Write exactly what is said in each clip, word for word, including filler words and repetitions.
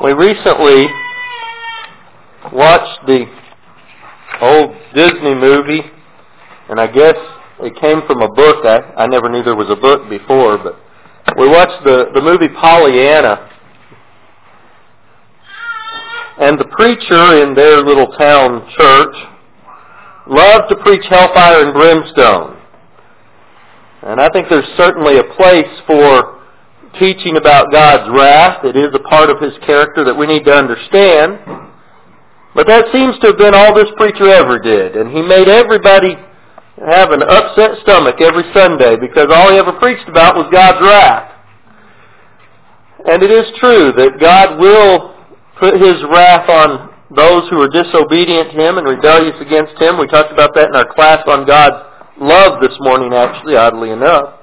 We recently watched the old Disney movie, and I guess it came from a book. I, I never knew there was a book before, but we watched the, the movie Pollyanna. And the preacher in their little town church loved to preach hellfire and brimstone. And I think there's certainly a place for teaching about God's wrath. It is a part of His character that we need to understand. But that seems to have been all this preacher ever did. And he made everybody have an upset stomach every Sunday because all he ever preached about was God's wrath. And it is true that God will put His wrath on those who are disobedient to Him and rebellious against Him. We talked about that in our class on God's love this morning, actually, oddly enough.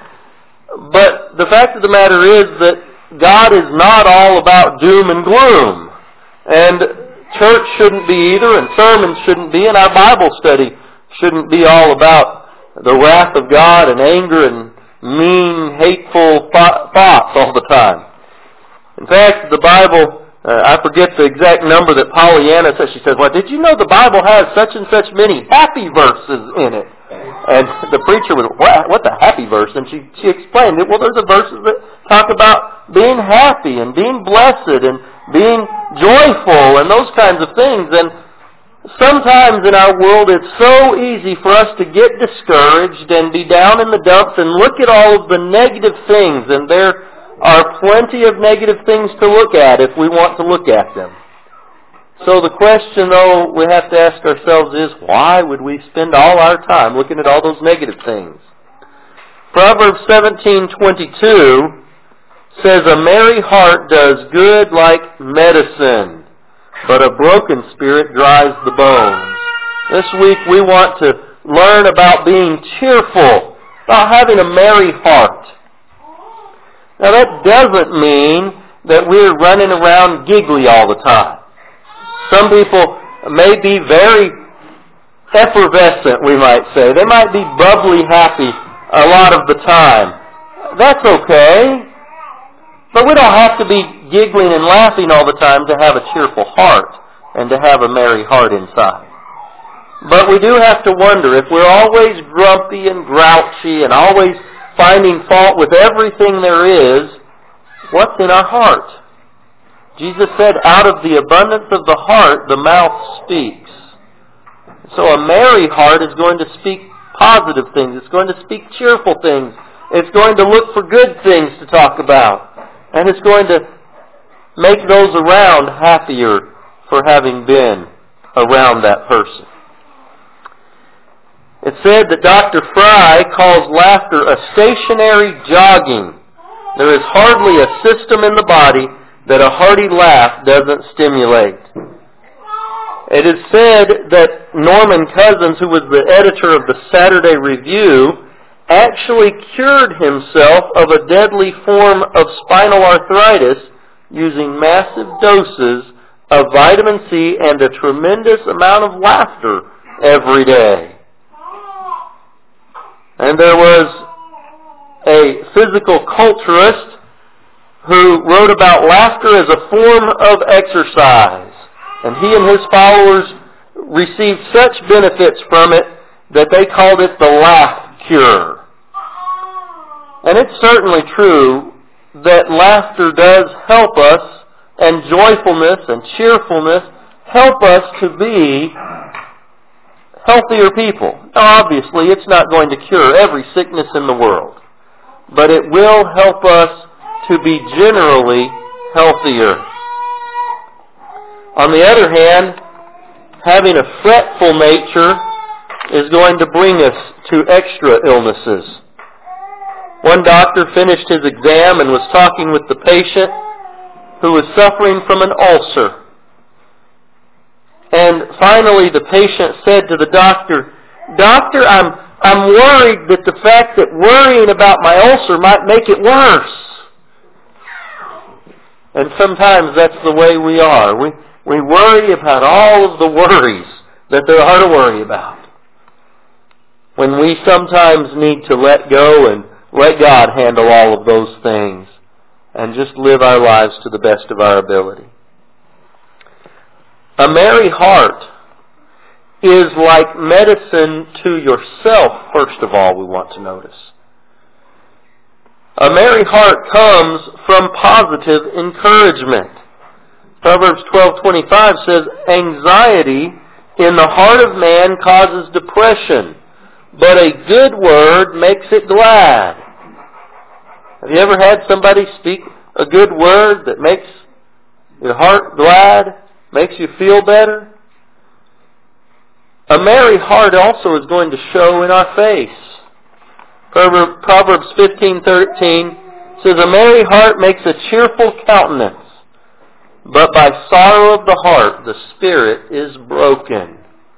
But the fact of the matter is that God is not all about doom and gloom. And church shouldn't be either, and sermons shouldn't be, and our Bible study shouldn't be all about the wrath of God and anger and mean, hateful thoughts all the time. In fact, the Bible, uh, I forget the exact number that Pollyanna says. She says, well, did you know the Bible has such and such many happy verses in it? And the preacher was, what, what the happy verse? And she, she explained it. Well, there's the verses that talk about being happy and being blessed and being joyful and those kinds of things. And sometimes in our world it's so easy for us to get discouraged and be down in the dumps and look at all of the negative things. And there are plenty of negative things to look at if we want to look at them. So the question, though, we have to ask ourselves is, why would we spend all our time looking at all those negative things? Proverbs seventeen twenty-two says, a merry heart does good like medicine, but a broken spirit dries the bones. This week we want to learn about being cheerful, about having a merry heart. Now that doesn't mean that we're running around giggly all the time. Some people may be very effervescent, we might say. They might be bubbly happy a lot of the time. That's okay. But we don't have to be giggling and laughing all the time to have a cheerful heart and to have a merry heart inside. But we do have to wonder, if we're always grumpy and grouchy and always finding fault with everything there is, what's in our heart? Jesus said, out of the abundance of the heart, the mouth speaks. So a merry heart is going to speak positive things. It's going to speak cheerful things. It's going to look for good things to talk about. And it's going to make those around happier for having been around that person. It said that Doctor Fry calls laughter a stationary jogging. There is hardly a system in the body that a hearty laugh doesn't stimulate. It is said that Norman Cousins, who was the editor of the Saturday Review, actually cured himself of a deadly form of spinal arthritis using massive doses of vitamin C and a tremendous amount of laughter every day. And there was a physical culturist who wrote about laughter as a form of exercise. And he and his followers received such benefits from it that they called it the laugh cure. And it's certainly true that laughter does help us, and joyfulness and cheerfulness help us to be healthier people. Now, obviously, it's not going to cure every sickness in the world, but it will help us to be generally healthier. On the other hand, having a fretful nature is going to bring us to extra illnesses. One doctor finished his exam and was talking with the patient who was suffering from an ulcer. And finally the patient said to the doctor, Doctor, I'm, I'm worried that the fact that worrying about my ulcer might make it worse. And sometimes that's the way we are. We, we worry about all of the worries that there are to worry about, when we sometimes need to let go and let God handle all of those things and just live our lives to the best of our ability. A merry heart is like medicine to yourself, first of all, we want to notice. A merry heart comes from positive encouragement. Proverbs twelve twenty-five says, anxiety in the heart of man causes depression, but a good word makes it glad. Have you ever had somebody speak a good word that makes your heart glad, makes you feel better? A merry heart also is going to show in our face. Proverbs fifteen thirteen says, a merry heart makes a cheerful countenance, but by sorrow of the heart the spirit is broken.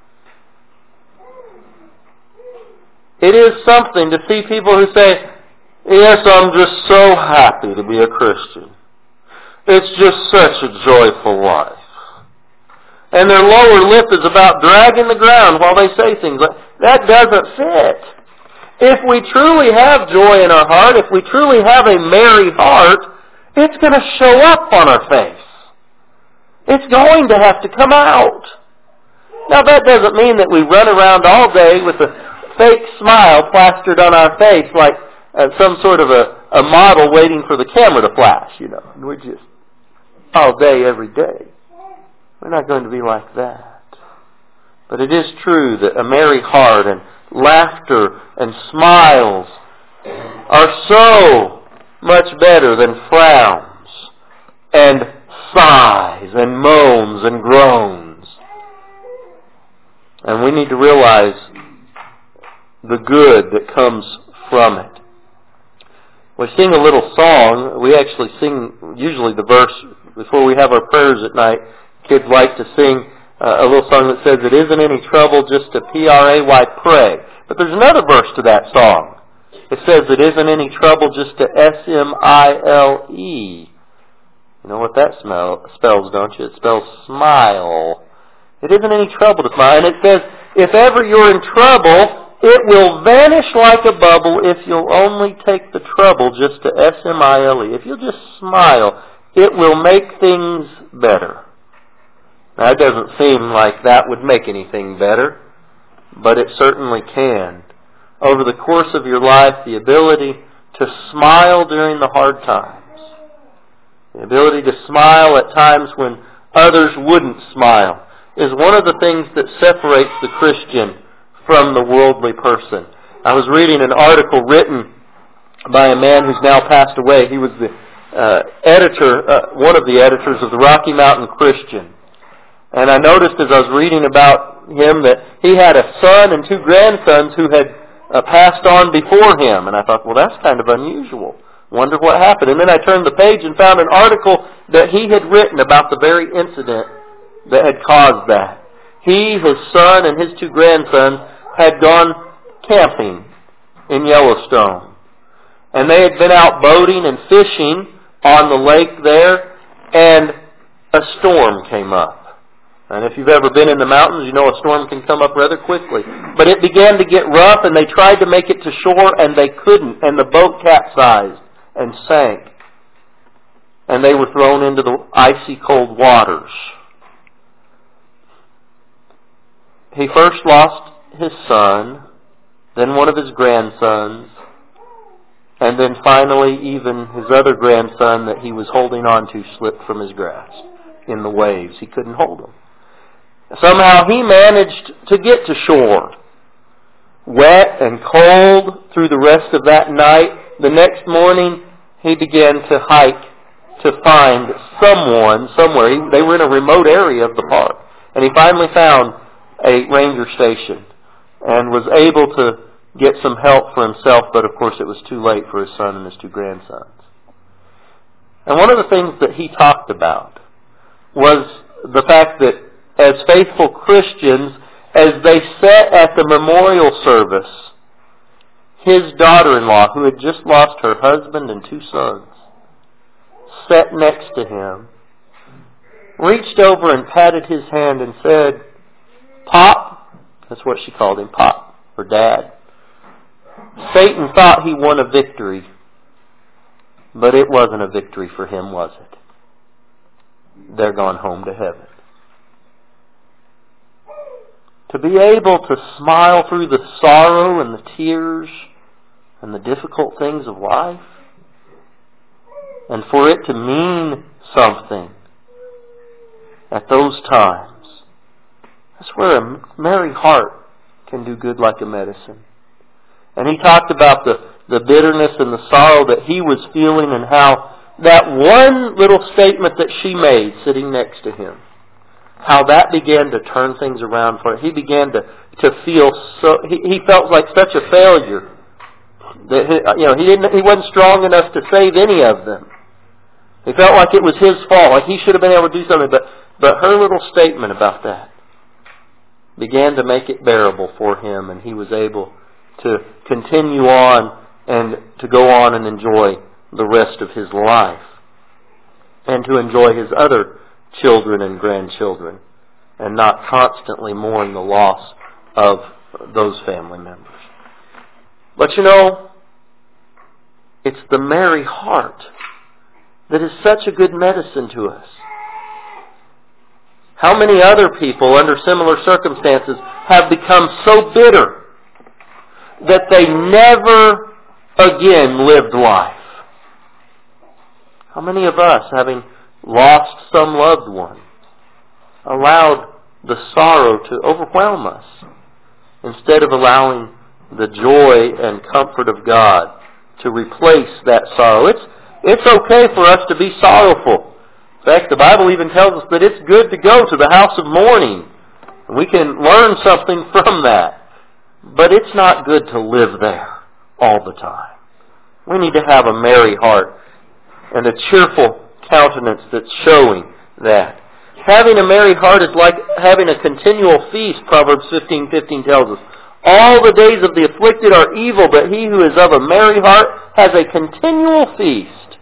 It is something to see people who say, yes, I'm just so happy to be a Christian. It's just such a joyful life. And their lower lip is about dragging the ground while they say things like, that doesn't fit. If we truly have joy in our heart, if we truly have a merry heart, it's going to show up on our face. It's going to have to come out. Now that doesn't mean that we run around all day with a fake smile plastered on our face like uh, some sort of a, a model waiting for the camera to flash, you know. We're just all day, every day. We're not going to be like that. But it is true that a merry heart and laughter and smiles are so much better than frowns and sighs and moans and groans. And we need to realize the good that comes from it. We sing a little song. We actually sing usually the verse before we have our prayers at night. Kids like to sing uh, a little song that says, it isn't any trouble just to P R A Y pray. But there's another verse to that song. It says, it isn't any trouble just to S M I L E. You know what that smell, spells, don't you? It spells smile. It isn't any trouble to smile. And it says, if ever you're in trouble, it will vanish like a bubble if you'll only take the trouble just to S M I L E. If you'll just smile, it will make things better. Now, it doesn't seem like that would make anything better, but it certainly can. Over the course of your life, the ability to smile during the hard times, the ability to smile at times when others wouldn't smile, is one of the things that separates the Christian from the worldly person. I was reading an article written by a man who's now passed away. He was the uh, editor, uh, one of the editors of the Rocky Mountain Christian. And I noticed as I was reading about him that he had a son and two grandsons who had uh, passed on before him. And I thought, well, that's kind of unusual. Wonder what happened. And then I turned the page and found an article that he had written about the very incident that had caused that. He, his son, and his two grandsons had gone camping in Yellowstone. And they had been out boating and fishing on the lake there, and a storm came up. And if you've ever been in the mountains, you know a storm can come up rather quickly. But it began to get rough, and they tried to make it to shore, and they couldn't. And the boat capsized and sank. And they were thrown into the icy cold waters. He first lost his son, then one of his grandsons, and then finally even his other grandson that he was holding on to slipped from his grasp in the waves. He couldn't hold him. Somehow he managed to get to shore, wet and cold through the rest of that night. The next morning he began to hike to find someone somewhere. He, they were in a remote area of the park. And he finally found a ranger station and was able to get some help for himself, but of course it was too late for his son and his two grandsons. And one of the things that he talked about was the fact that as faithful Christians, as they sat at the memorial service, his daughter-in-law, who had just lost her husband and two sons, sat next to him, reached over and patted his hand and said, "Pop," that's what she called him, Pop, or Dad, "Satan thought he won a victory, But it wasn't a victory for him, was it? They're gone home to heaven. To be able to smile through the sorrow and the tears and the difficult things of life, and for it to mean something at those times, that's where a merry heart can do good like a medicine. And he talked about the, the bitterness and the sorrow that he was feeling, and how that one little statement that she made sitting next to him, how that began to turn things around for him. He began to, to feel so, he, he felt like such a failure that he, you know, he didn't, he wasn't strong enough to save any of them. He felt like it was his fault, like he should have been able to do something. But, but her little statement about that began to make it bearable for him, and he was able to continue on and to go on and enjoy the rest of his life, and to enjoy his other children and grandchildren, and not constantly mourn the loss of those family members. But you know, it's the merry heart that is such a good medicine to us. How many other people under similar circumstances have become so bitter that they never again lived life? How many of us, having lost some loved one, allowed the sorrow to overwhelm us instead of allowing the joy and comfort of God to replace that sorrow? It's, it's okay for us to be sorrowful. In fact, the Bible even tells us that it's good to go to the house of mourning. And we can learn something from that. But it's not good to live there all the time. We need to have a merry heart and a cheerful countenance that's showing that. Having a merry heart is like having a continual feast, Proverbs fifteen fifteen tells us. All the days of the afflicted are evil, but he who is of a merry heart has a continual feast.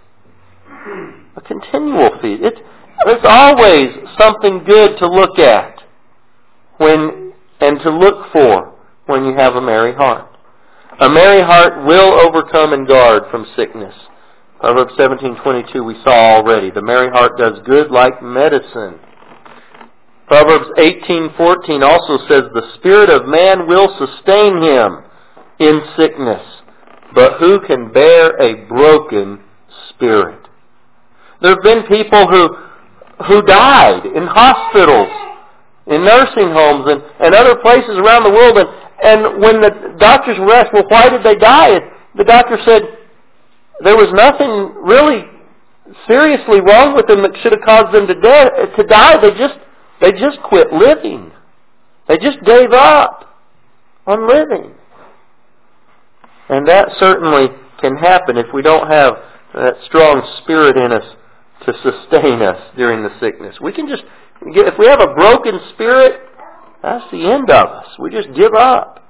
A continual feast. It's, it's always something good to look at when and to look for when you have a merry heart. A merry heart will overcome and guard from sickness. Proverbs seventeen twenty-two we saw already. The merry heart does good like medicine. Proverbs eighteen fourteen also says, the spirit of man will sustain him in sickness, but who can bear a broken spirit? There have been people who who died in hospitals, in nursing homes, and, and other places around the world. And, and when the doctors were asked, well, why did they die? The doctor said, there was nothing really seriously wrong with them that should have caused them to, de- to die. They just they just quit living. They just gave up on living. And that certainly can happen if we don't have that strong spirit in us to sustain us during the sickness. We can just, if we have a broken spirit, that's the end of us. We just give up.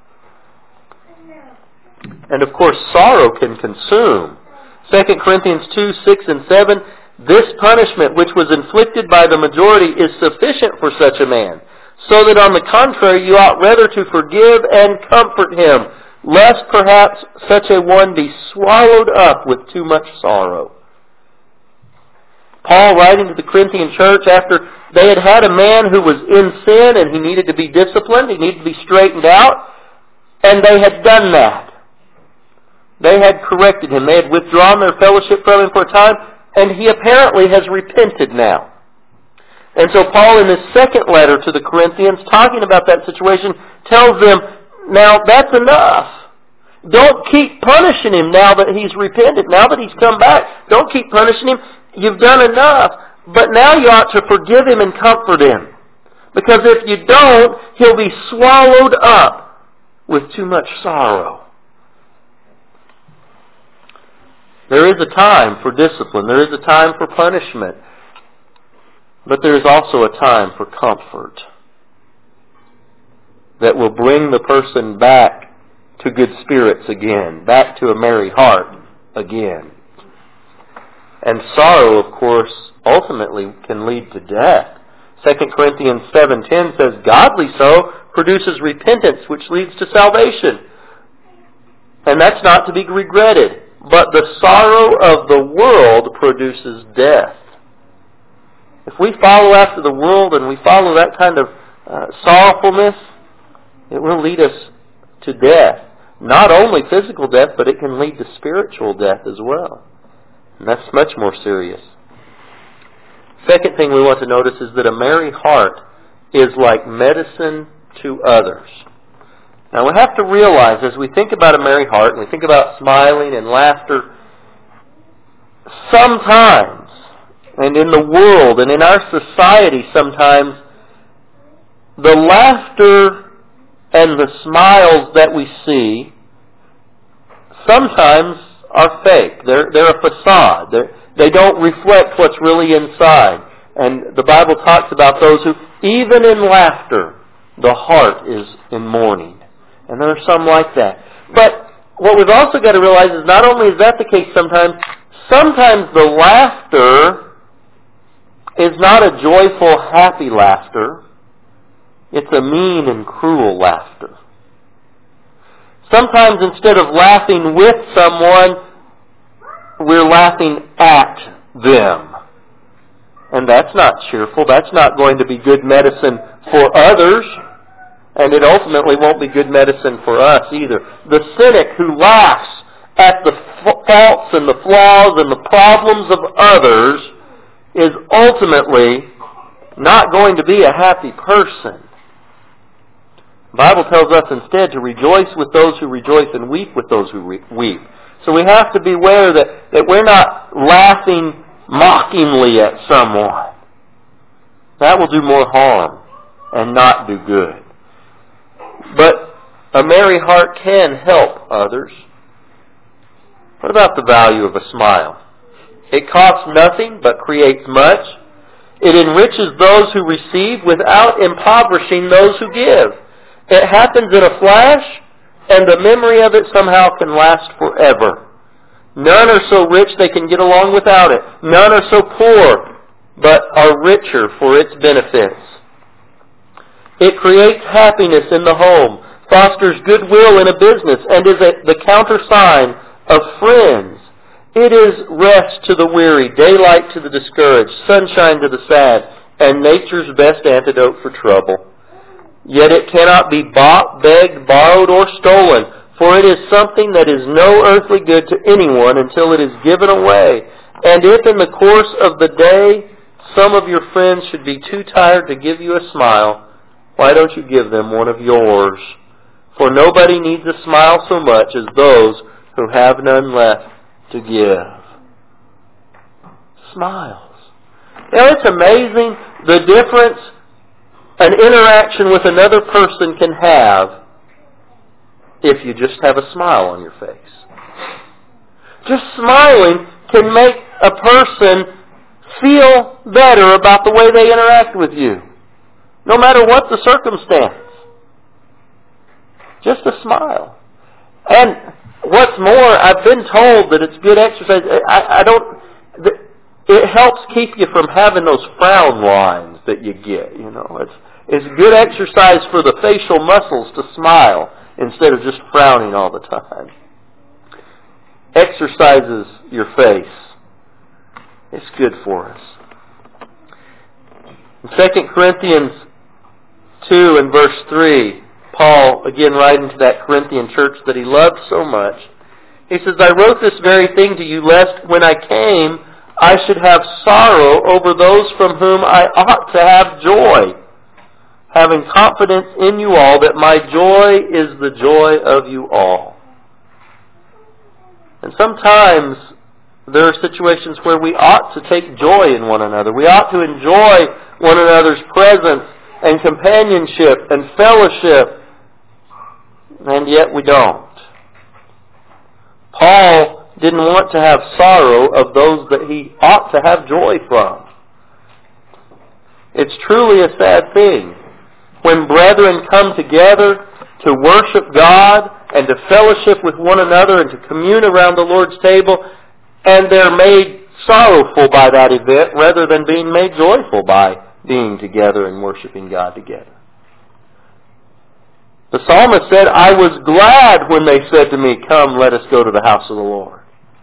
And of course, sorrow can consume. Second Corinthians two, six and seven, this punishment which was inflicted by the majority is sufficient for such a man, so that on the contrary you ought rather to forgive and comfort him, lest perhaps such a one be swallowed up with too much sorrow. Paul, writing to the Corinthian church after they had had a man who was in sin and he needed to be disciplined, he needed to be straightened out, and they had done that. They had corrected him. They had withdrawn their fellowship from him for a time, and he apparently has repented now. And so Paul, in his second letter to the Corinthians, talking about that situation, tells them, now that's enough. Don't keep punishing him now that he's repented, now that he's come back. Don't keep punishing him. You've done enough. But now you ought to forgive him and comfort him. Because if you don't, he'll be swallowed up with too much sorrow. There is a time for discipline. There is a time for punishment. But there is also a time for comfort that will bring the person back to good spirits again, back to a merry heart again. And sorrow, of course, ultimately can lead to death. Second Corinthians seven ten says, godly sorrow produces repentance, which leads to salvation. And that's not to be regretted. but the sorrow of the world produces death. If we follow after the world and we follow that kind of uh, sorrowfulness, it will lead us to death. Not only physical death, but it can lead to spiritual death as well. And that's much more serious. Second thing we want to notice is that a merry heart is like medicine to others. Now we have to realize, as we think about a merry heart, and we think about smiling and laughter, sometimes, and in the world and in our society sometimes, the laughter and the smiles that we see sometimes are fake. They're, they're a facade. They're, they don't reflect what's really inside. And the Bible talks about those who, even in laughter, the heart is in mourning. And there are some like that. But what we've also got to realize is not only is that the case sometimes, sometimes the laughter is not a joyful, happy laughter. It's a mean and cruel laughter. Sometimes instead of laughing with someone, we're laughing at them. And that's not cheerful. That's not going to be good medicine for others. And it ultimately won't be good medicine for us either. The cynic who laughs at the faults and the flaws and the problems of others is ultimately not going to be a happy person. The Bible tells us instead to rejoice with those who rejoice and weep with those who re- weep. So we have to beware that, that we're not laughing mockingly at someone. That will do more harm and not do good. But a merry heart can help others. What about the value of a smile? It costs nothing but creates much. It enriches those who receive without impoverishing those who give. It happens in a flash, and the memory of it somehow can last forever. None are so rich they can get along without it. None are so poor, but are richer for its benefits. It creates happiness in the home, fosters goodwill in a business, and is a, the countersign of friends. It is rest to the weary, daylight to the discouraged, sunshine to the sad, and nature's best antidote for trouble. Yet it cannot be bought, begged, borrowed, or stolen, for it is something that is no earthly good to anyone until it is given away. And if in the course of the day some of your friends should be too tired to give you a smile, why don't you give them one of yours? For nobody needs a smile so much as those who have none left to give. Smiles. You know, it's amazing the difference an interaction with another person can have if you just have a smile on your face. Just smiling can make a person feel better about the way they interact with you, no matter what the circumstance. Just a smile. And what's more, I've been told that it's good exercise. I, I don't. It helps keep you from having those frown lines that you get. You know, it's it's good exercise for the facial muscles to smile instead of just frowning all the time. Exercises your face. It's good for us. In Second Corinthians two and verse three, Paul, again writing to that Corinthian church that he loved so much, he says, I wrote this very thing to you, lest when I came I should have sorrow over those from whom I ought to have joy, having confidence in you all that my joy is the joy of you all. And sometimes there are situations where we ought to take joy in one another. We ought to enjoy one another's presence and companionship and fellowship, and yet we don't. Paul didn't want to have sorrow of those that he ought to have joy from. It's truly a sad thing when brethren come together to worship God and to fellowship with one another and to commune around the Lord's table, and they're made sorrowful by that event rather than being made joyful by being together and worshiping God together. The psalmist said, I was glad when they said to me, come, let us go to the house of the Lord.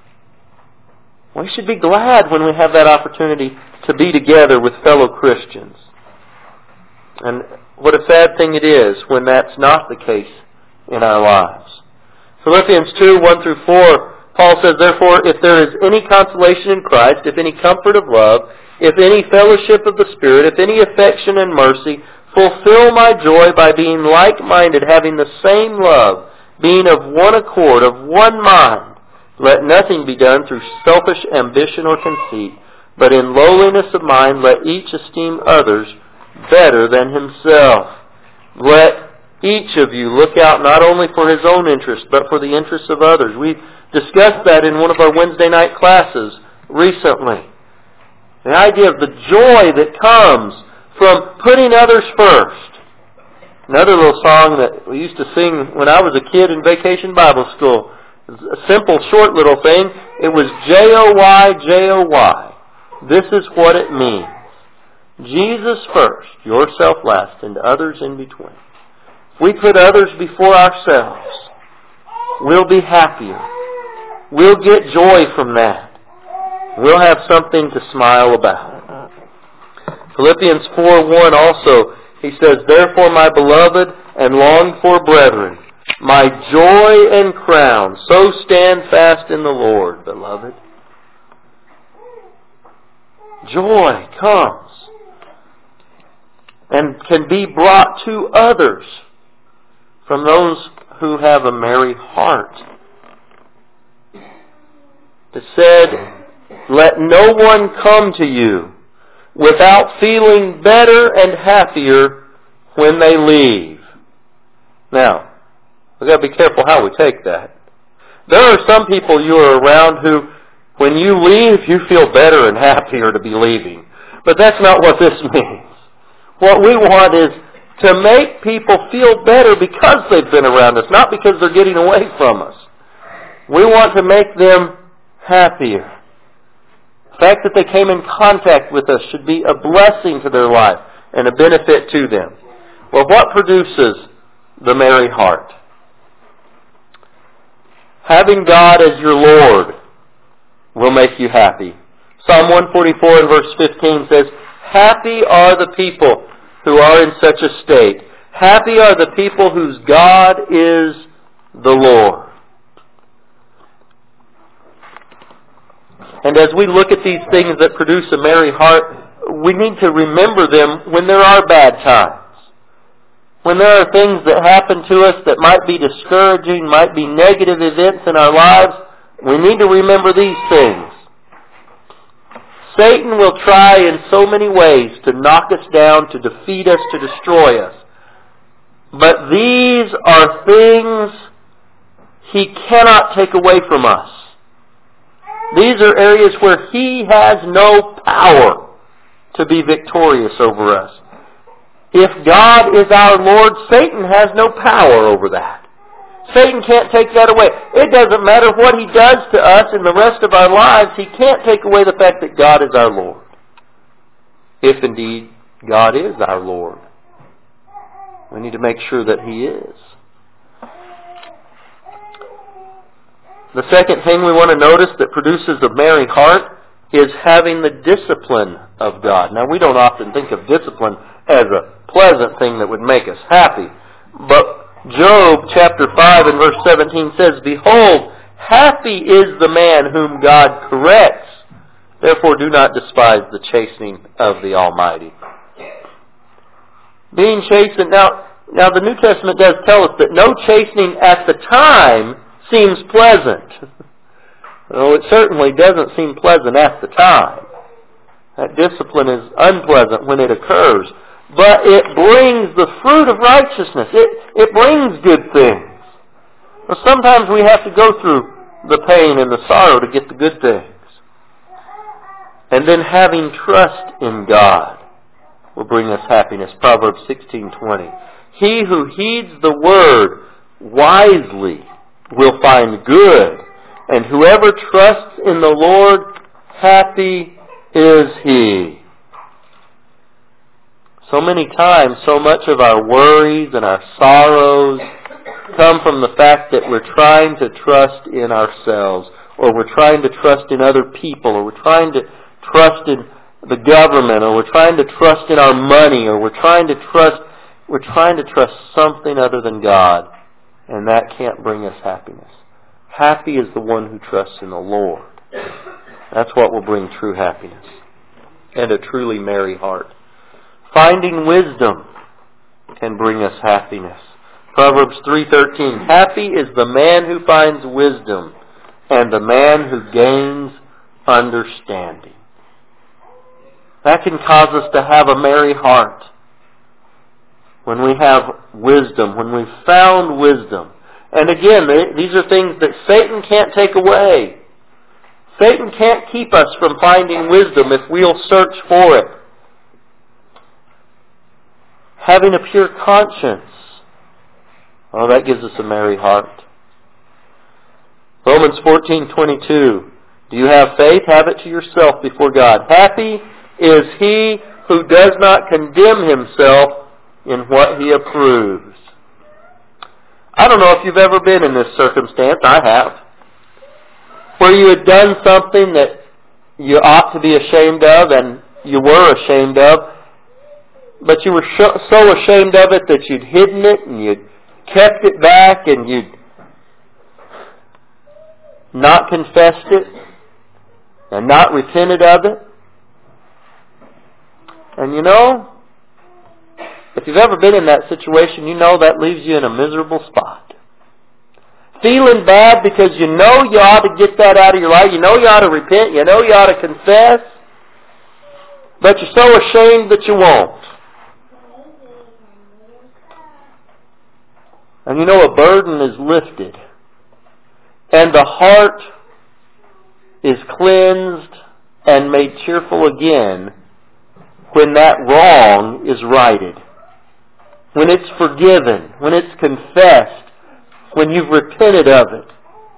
We should be glad when we have that opportunity to be together with fellow Christians. And what a sad thing it is when that's not the case in our lives. Philippians two, one through four, Paul says, "Therefore, if there is any consolation in Christ, if any comfort of love, if any fellowship of the Spirit, if any affection and mercy, fulfill my joy by being like-minded, having the same love, being of one accord, of one mind. Let nothing be done through selfish ambition or conceit, but in lowliness of mind let each esteem others better than himself. Let each of you look out not only for his own interest, but for the interests of others." We discussed that in one of our Wednesday night classes recently. The idea of the joy that comes from putting others first. Another little song that we used to sing when I was a kid in Vacation Bible School. A simple, short little thing. It was J O Y, J O Y. This is what it means. Jesus first, yourself last, and others in between. If we put others before ourselves, we'll be happier. We'll get joy from that. We'll have something to smile about. Philippians four one also, he says, "Therefore, my beloved and longed for brethren, my joy and crown, so stand fast in the Lord, beloved." Joy comes and can be brought to others from those who have a merry heart. It said, "Let no one come to you without feeling better and happier when they leave." Now, we've got to be careful how we take that. There are some people you are around who, when you leave, you feel better and happier to be leaving. But that's not what this means. What we want is to make people feel better because they've been around us, not because they're getting away from us. We want to make them happier. The fact that they came in contact with us should be a blessing to their life and a benefit to them. Well, what produces the merry heart? Having God as your Lord will make you happy. Psalm one forty-four and verse fifteen says, "Happy are the people who are in such a state. Happy are the people whose God is the Lord." And as we look at these things that produce a merry heart, we need to remember them when there are bad times. When there are things that happen to us that might be discouraging, might be negative events in our lives, we need to remember these things. Satan will try in so many ways to knock us down, to defeat us, to destroy us. But these are things he cannot take away from us. These are areas where he has no power to be victorious over us. If God is our Lord, Satan has no power over that. Satan can't take that away. It doesn't matter what he does to us in the rest of our lives, he can't take away the fact that God is our Lord. If indeed God is our Lord, we need to make sure that he is. The second thing we want to notice that produces a merry heart is having the discipline of God. Now, we don't often think of discipline as a pleasant thing that would make us happy. But Job chapter five and verse seventeen says, "Behold, happy is the man whom God corrects. Therefore do not despise the chastening of the Almighty." Being chastened. Now, now the New Testament does tell us that no chastening at the time seems pleasant. Well, it certainly doesn't seem pleasant at the time. That discipline is unpleasant when it occurs. But it brings the fruit of righteousness. It, it brings good things. Well, sometimes we have to go through the pain and the sorrow to get the good things. And then having trust in God will bring us happiness. Proverbs sixteen twenty. "He who heeds the word wisely will find good, and whoever trusts in the Lord, happy is he." So many times, so much of our worries and our sorrows come from the fact that we're trying to trust in ourselves. or we're trying to trust in other people, or we're trying to trust in the government, or we're trying to trust in our money, or we're trying to trust we're trying to trust something other than God, and that can't bring us happiness. Happy is the one who trusts in the Lord. That's what will bring true happiness and a truly merry heart. Finding wisdom can bring us happiness. Proverbs three thirteen, happy is the man who finds wisdom and the man who gains understanding. That can cause us to have a merry heart. When we have wisdom, when we've found wisdom. And again, these are things that Satan can't take away. Satan can't keep us from finding wisdom if we'll search for it. Having a pure conscience. Oh, that gives us a merry heart. Romans fourteen twenty-two. Do you have faith? Have it to yourself before God. Happy is he who does not condemn himself in what he approves. I don't know if you've ever been in this circumstance. I have. Where you had done something that you ought to be ashamed of and you were ashamed of, but you were so ashamed of it that you'd hidden it and you'd kept it back and you'd not confessed it and not repented of it. And you know, if you've ever been in that situation, you know that leaves you in a miserable spot. Feeling bad because you know you ought to get that out of your life. You know you ought to repent. You know you ought to confess. But you're so ashamed that you won't. And you know a burden is lifted. And the heart is cleansed and made cheerful again when that wrong is righted. When it's forgiven, when it's confessed, when you've repented of it.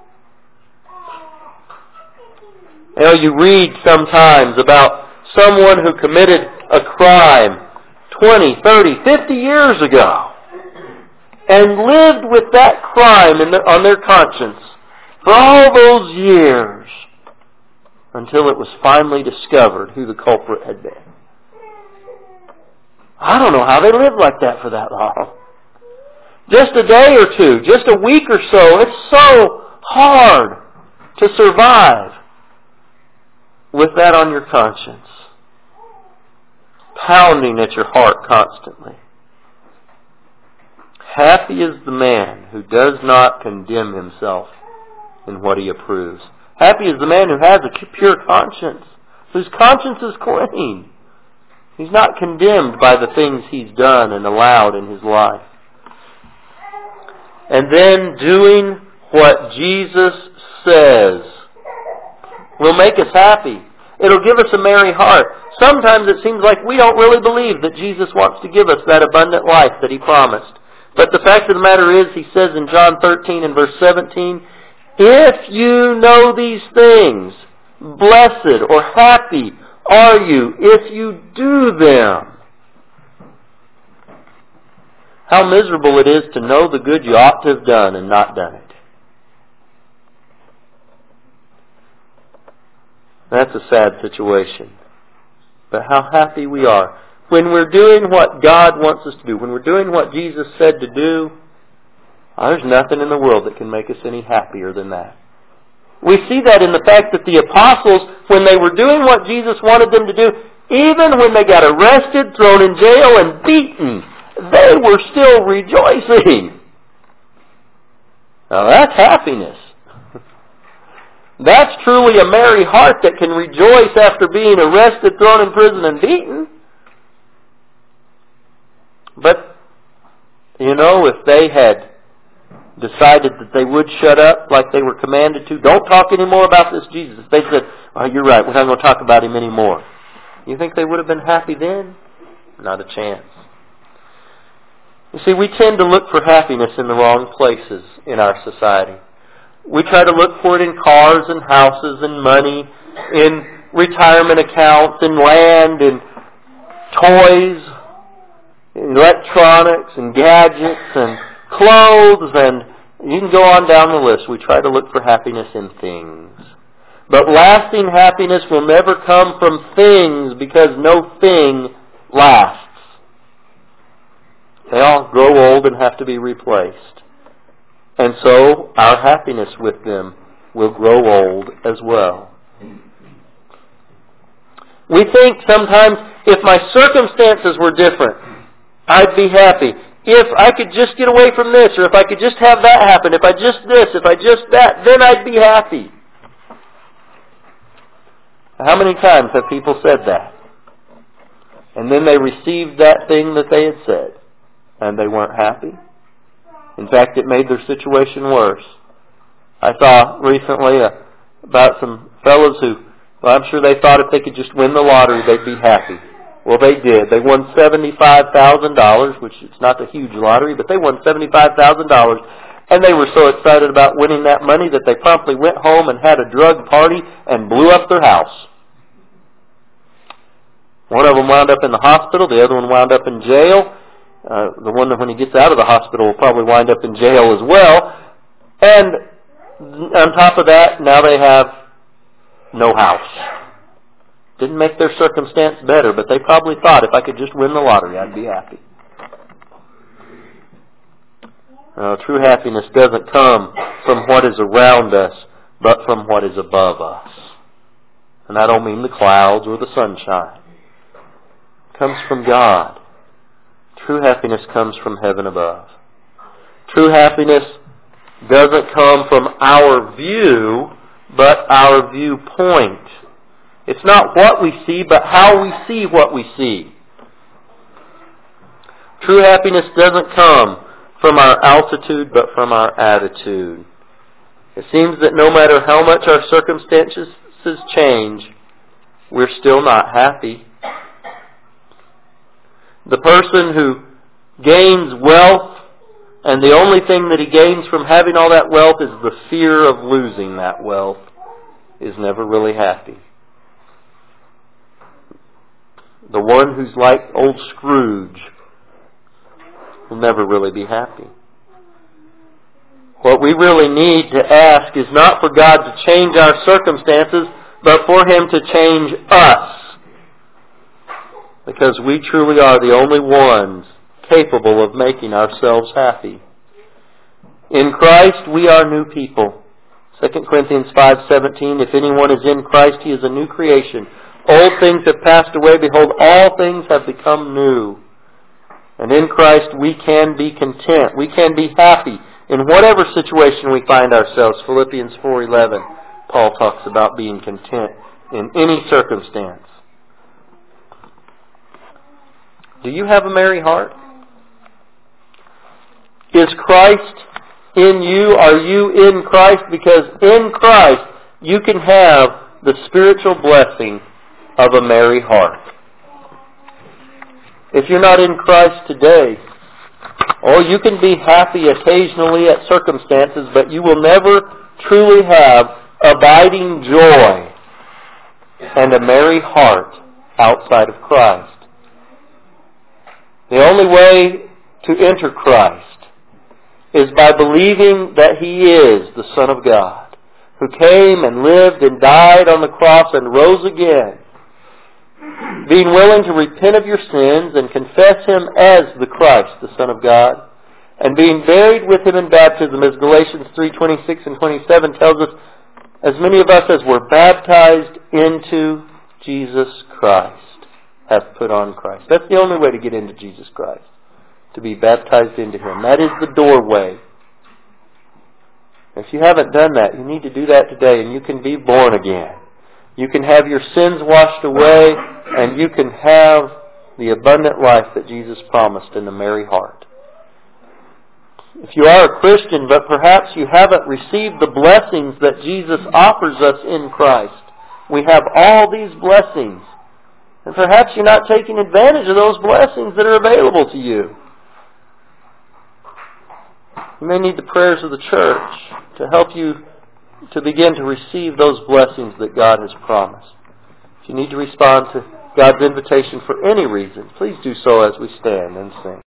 You know, you read sometimes about someone who committed a crime twenty, thirty, fifty years ago and lived with that crime in the, on their conscience for all those years until it was finally discovered who the culprit had been. I don't know how they lived like that for that long. Just a day or two, just a week or so. It's so hard to survive with that on your conscience, pounding at your heart constantly. Happy is the man who does not condemn himself in what he approves. Happy is the man who has a pure conscience, whose conscience is clean. He's not condemned by the things he's done and allowed in his life. And then doing what Jesus says will make us happy. It'll give us a merry heart. Sometimes it seems like we don't really believe that Jesus wants to give us that abundant life that he promised. But the fact of the matter is, he says in John thirteen and verse seventeen, if you know these things, blessed or happy are you if you do them. How miserable it is to know the good you ought to have done and not done it. That's a sad situation. But how happy we are. When we're doing what God wants us to do, when we're doing what Jesus said to do, there's nothing in the world that can make us any happier than that. We see that in the fact that the apostles, when they were doing what Jesus wanted them to do, even when they got arrested, thrown in jail, and beaten, they were still rejoicing. Now that's happiness. That's truly a merry heart that can rejoice after being arrested, thrown in prison, and beaten. But, you know, if they had decided that they would shut up like they were commanded to, don't talk anymore about this Jesus. If they said, oh, you're right, we're not going to talk about him anymore. You think they would have been happy then? Not a chance. You see, we tend to look for happiness in the wrong places in our society. We try to look for it in cars and houses and money, in retirement accounts, in land, in toys, in electronics and gadgets and clothes and You can go on down the list. We try to look for happiness in things. But lasting happiness will never come from things because no thing lasts. They all grow old and have to be replaced. And so our happiness with them will grow old as well. We think sometimes if my circumstances were different, I'd be happy. If I could just get away from this, or if I could just have that happen, if I just this, if I just that, then I'd be happy. How many times have people said that? And then they received that thing that they had said, and they weren't happy. In fact, it made their situation worse. I saw recently uh, about some fellows who, well, I'm sure they thought if they could just win the lottery, they'd be happy. Well, they did. They won seventy-five thousand dollars, which is not a huge lottery, but they won seventy-five thousand dollars. And they were so excited about winning that money that they promptly went home and had a drug party and blew up their house. One of them wound up in the hospital. The other one wound up in jail. Uh, the one that when he gets out of the hospital will probably wind up in jail as well. And on top of that, now they have no house. Didn't make their circumstance better, but they probably thought if I could just win the lottery, I'd be happy. Uh, true happiness doesn't come from what is around us, but from what is above us. And I don't mean the clouds or the sunshine. It comes from God. True happiness comes from heaven above. True happiness doesn't come from our view, but our viewpoint. It's not what we see, but how we see what we see. True happiness doesn't come from our altitude, but from our attitude. It seems that no matter how much our circumstances change, we're still not happy. The person who gains wealth, and the only thing that he gains from having all that wealth is the fear of losing that wealth, is never really happy. The one who's like old Scrooge will never really be happy. What we really need to ask is not for God to change our circumstances, but for Him to change us. Because we truly are the only ones capable of making ourselves happy. In Christ we are new people. Second Corinthians five seventeen, if anyone is in Christ, he is a new creation. Old things have passed away. Behold, all things have become new. And in Christ we can be content. We can be happy in whatever situation we find ourselves. Philippians four eleven, Paul talks about being content in any circumstance. Do you have a merry heart? Is Christ in you? Are you in Christ? Because in Christ you can have the spiritual blessing of a merry heart. If you're not in Christ today, oh, you can be happy occasionally at circumstances, but you will never truly have abiding joy and a merry heart outside of Christ. The only way to enter Christ is by believing that He is the Son of God, who came and lived and died on the cross and rose again. Being willing to repent of your sins and confess Him as the Christ, the Son of God, and being buried with Him in baptism, as Galatians three twenty-six and twenty-seven tells us, as many of us as were baptized into Jesus Christ have put on Christ. That's the only way to get into Jesus Christ, to be baptized into Him. That is the doorway. If you haven't done that, you need to do that today, and you can be born again. You can have your sins washed away, and you can have the abundant life that Jesus promised in the merry heart. If you are a Christian, but perhaps you haven't received the blessings that Jesus offers us in Christ, we have all these blessings, and perhaps you're not taking advantage of those blessings that are available to you. You may need the prayers of the church to help you to begin to receive those blessings that God has promised. If you need to respond to God's invitation for any reason, please do so as we stand and sing.